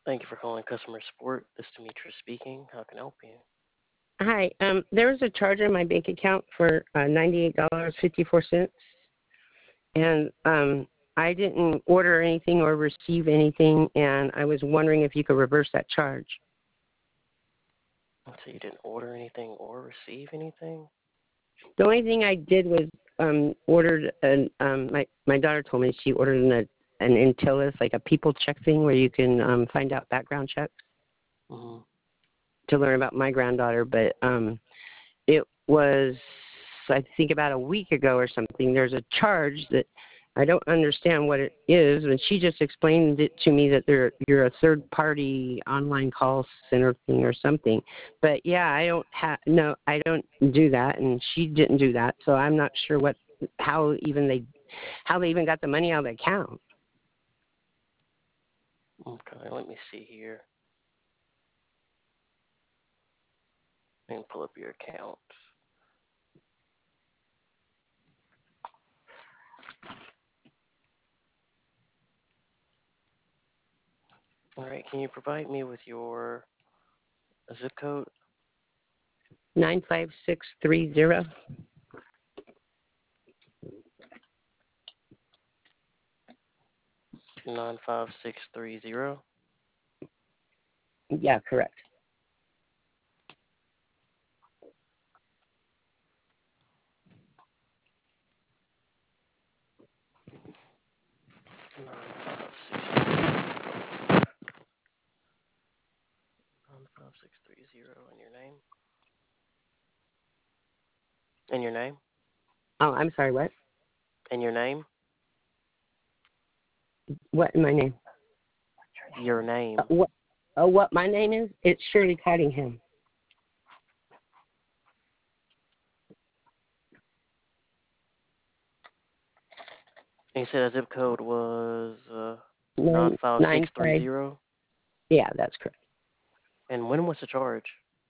Thank you for calling customer support. This is Demetrius speaking. How can I help you? Hi. There was a charge on my bank account for $98.54, and I didn't order anything or receive anything, and I was wondering if you could reverse that charge. So you didn't order anything or receive anything? The only thing I did was ordered my daughter told me she ordered an Intellis, like a people check thing where you can find out background checks Mm-hmm. to learn about my granddaughter, but it was, I think, about a week ago or something. There's a charge that I don't understand what it is, and she just explained it to me that you're a third-party online call center thing or something. But yeah, I don't do that, and she didn't do that, so I'm not sure how they even got the money out of the account. Okay, let me see here. I can pull up your account. All right, can you provide me with your zip code? 95630. 95630. Yeah, correct. 95630. And your name? And your name? Oh, I'm sorry. What? And your name? What in my name? Your name. What? Oh, what my name is? It's Shirley Cottingham. And you said the zip code was Nine five. 95630? Yeah, that's correct. And when was the charge?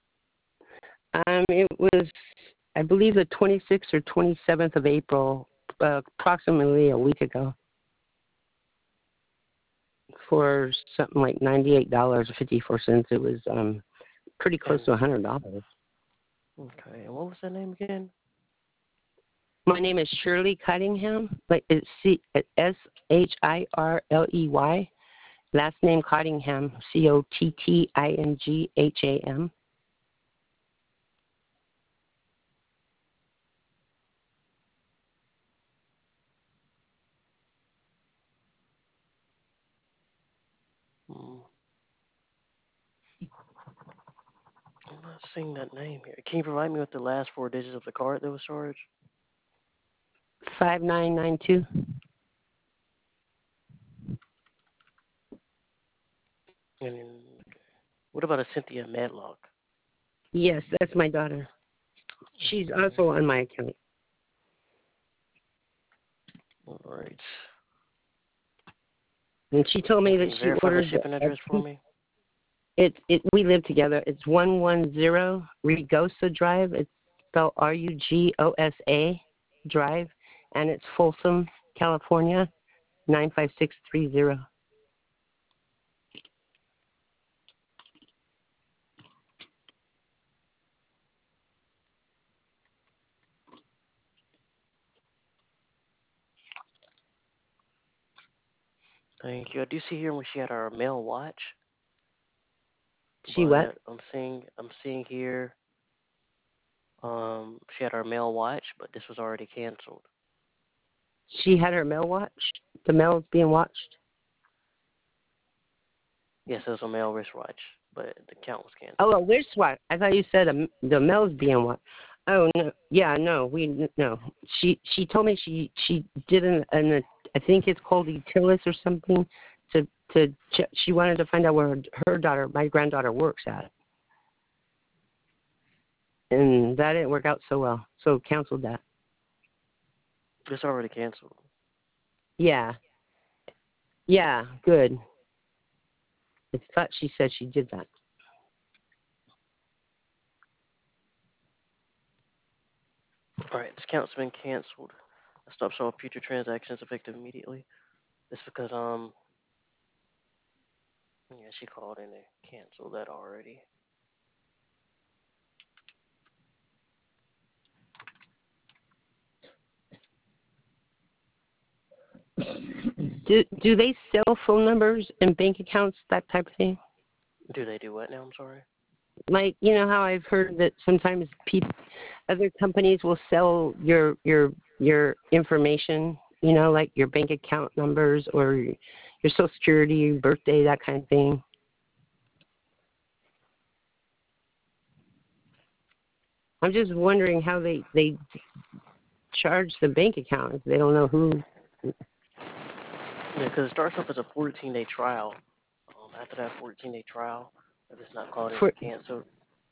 It was, I believe, the 26th or 27th of April, approximately a week ago, for something like $98.54. It was pretty close And to $100. okay, and what was that name again? My name is Shirley Cottingham, like it's Shirley. Last name Cottingham, Cottingham. Hmm. I'm not seeing that name here. Can you provide me with the last four digits of the card that was charged? 5992. And what about a Cynthia Medlock? Yes, that's my daughter. She's Okay. also on my account. All right. And she told And me can that you she verify the ordered shipping address for me? we live together. It's 110 Rugosa Drive. It's spelled Rugosa Drive, and it's Folsom, California, 95630. Thank you. I do see here when she had our mail watch, She what? but I'm seeing here she had our mail watch, but this was already canceled. She had her mail watched. The mail is being watched. Yes, it was a mail wristwatch, but the count was Oh, canceled. a wristwatch. I thought you said the mail is being watched. Oh no, yeah, no, no. She told me she did I think it's called Utilis or something. She wanted to find out where her daughter, my granddaughter, works at, and that didn't work out so well. So canceled that. It's already canceled. Yeah, yeah, good. I thought she said she did that. All right, this count's been canceled. Stop showing future transactions effective immediately. It's because Yeah, she called in and canceled that already. Do they sell phone numbers and bank accounts, that type of thing? Do they do what now? I'm sorry. Like, how I've heard that sometimes other companies will sell your information, like your bank account numbers or your social security, your birthday, that kind of thing. I'm just wondering how they charge the bank account if they don't know who. Yeah, because it starts off as a 14-day trial. After that 14-day trial, if it's not called in For or canceled,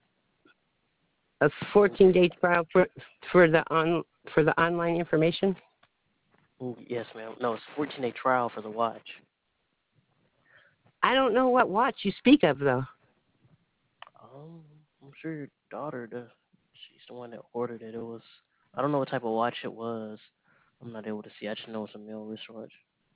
a then 14-day trial for the online information. yes, ma'am. No, it's a 14-day trial for the watch. I don't know what watch you speak of though. Um, I'm sure your daughter does. She's the one that ordered it. It was, I don't know what type of watch it was. I'm not able to see. I just know it's a male wristwatch.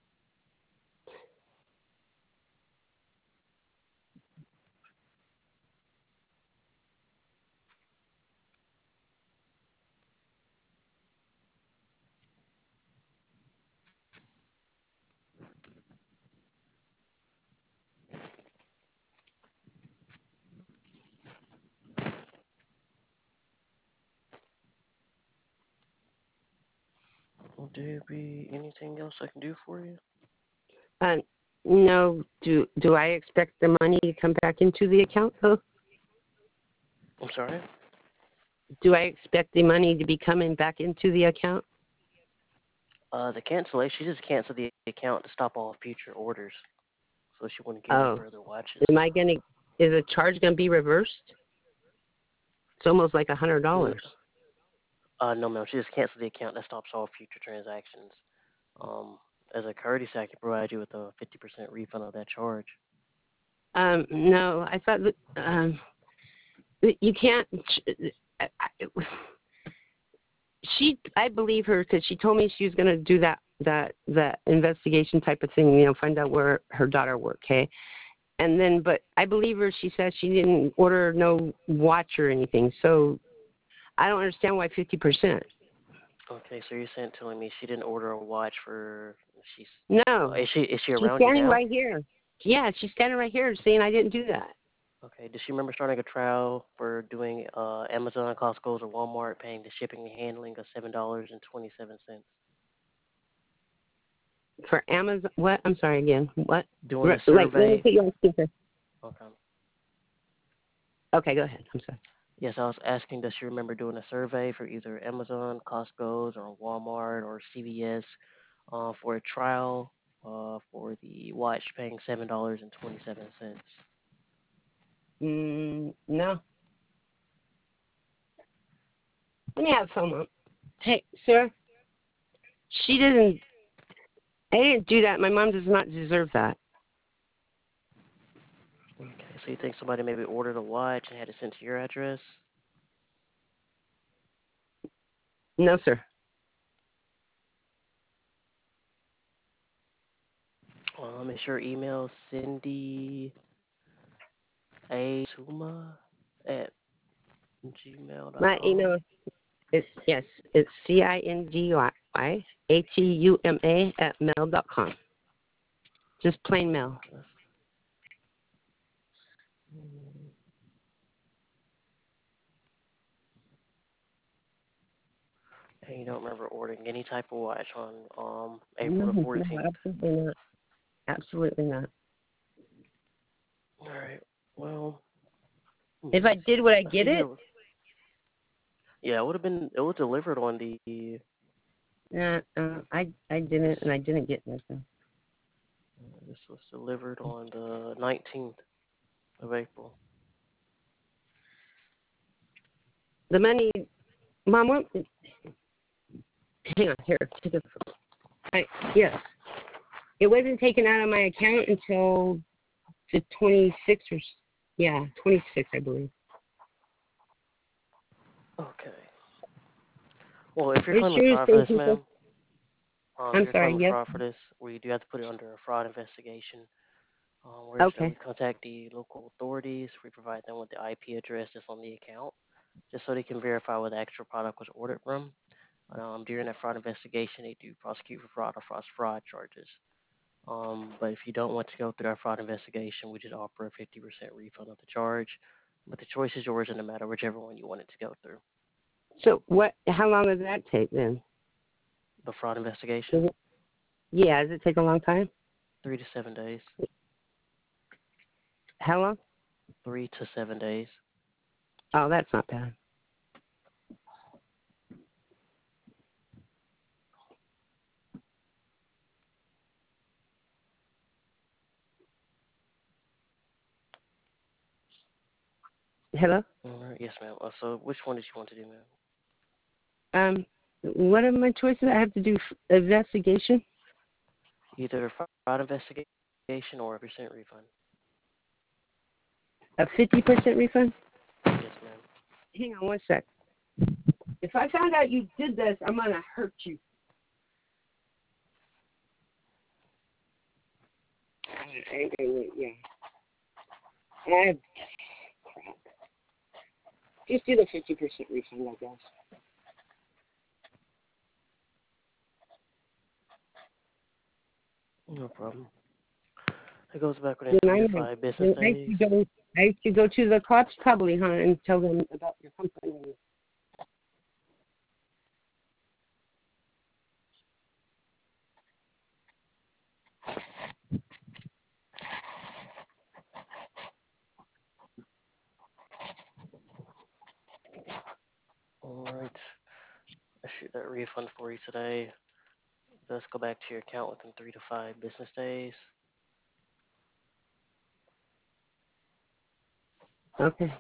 Will there be anything else I can do for you? Uh, no, do I expect the money to come back into the account though? I'm sorry? Do I expect the money to be coming back into the account? The cancellation, she just canceled the account to stop all future orders, so she wouldn't get any Oh, further watches. is the charge gonna be reversed? It's almost like $100. No, ma'am. She just canceled the account. That stops all future transactions. Um, as a courtesy, I can provide you with a 50% refund of that charge. No, I thought that you can't. I believe her because she told me she was gonna do that investigation type of thing. Find out where her daughter worked. Okay, and then but I believe her. She said she didn't order no watch or anything. So I don't understand why 50%. Okay, so you're saying telling me she didn't order a watch for she's No, is she she's around you standing now? right here. Yeah, she's standing right here saying I didn't do that. Okay, does she remember starting a trial for doing Amazon, Costco's, or Walmart, paying the shipping and handling of $7.27? For Amazon, what? I'm sorry again. What? Doing a Like, let me survey. put you on speaker. Okay. Okay, go ahead. I'm sorry. Yes, I was asking, does she remember doing a survey for either Amazon, Costco's, or Walmart, or CVS for a trial for the watch, paying $7.27? No. Let me have someone. Hey, sir. She didn't. I didn't do that. My mom does not deserve that. Okay, so you think somebody maybe ordered a watch and had it sent to your address? No, sir. Is your email Cindy A. Tuma at My gmail.com? email is yes. It's CINDYATUMA@mail.com. Just plain mail. Okay. And you don't remember ordering any type of watch on April No, the no, 14th? absolutely not. Absolutely not. All right. Well, If let I me did, see. would I I get see it? here. Yeah, it would have been. It was delivered on the. I This didn't, and I didn't get nothing. this was delivered on the 19th of April. The money, Mom. Hang on here. Take a, yes. It wasn't taken out of my account until the 26th or yeah, 26th, I believe. Okay. Well, if you're It claiming sure is fraud for saying this, people. ma'am, if I'm you're sorry. claiming Yes. fraud for this, we do have to put it under a fraud investigation. Where is that we Okay. contact the local authorities. We provide them with the IP address that's on the account, just so they can verify where the actual product was ordered from. During that fraud investigation, they do prosecute for fraud or fraud charges. But if you don't want to go through our fraud investigation, we just offer a 50% refund of the charge. But the choice is yours in the matter, whichever one you want it to go through. So what? How long does that take then? The fraud investigation, Does it, yeah, does it take a long time? 3 to 7 days. How long? 3 to 7 days. Oh, that's not bad. Hello. All right, yes, ma'am. So, which one did you want to do, ma'am? Um, what are my choices? I have to do investigation. Either fraud investigation or a percent refund. A 50% refund. Yes, ma'am. Hang on one sec. If I found out you did this, I'm gonna hurt you. Yeah. Ah, crap. Just do the 50% refund, I guess. No problem. It goes back within Then three I to might. five business Then days. I should go to the cops probably, huh, and tell them about your company. All right. I shoot that refund for you today. It does go back to your account within 3 to 5 business days. Okay.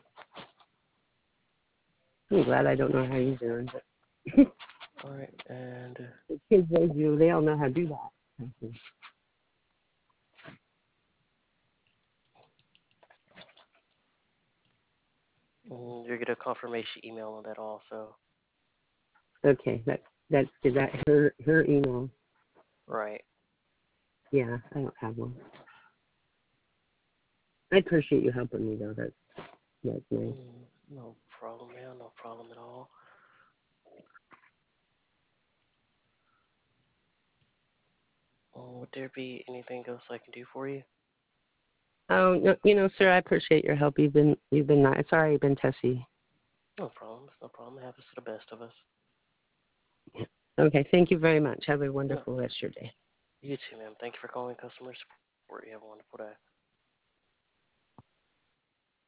I'm glad I don't know how you're doing, but All right, and the kids they do, they all know how to do that. you'll get a confirmation email on that also. Okay, that's is that her email? Right. Yeah, I don't have one. I appreciate you helping me though. That's nice. No problem, man. No problem at all. Would there be anything else I can do for you? Oh no, sir, I appreciate your help. You've been nice. Sorry, you've been testy. No problem. No problem. It happens to the best of us. Okay, thank you very much. Have a No, wonderful rest of your day. you too, ma'am. Thank you for calling customer support. You have a wonderful day.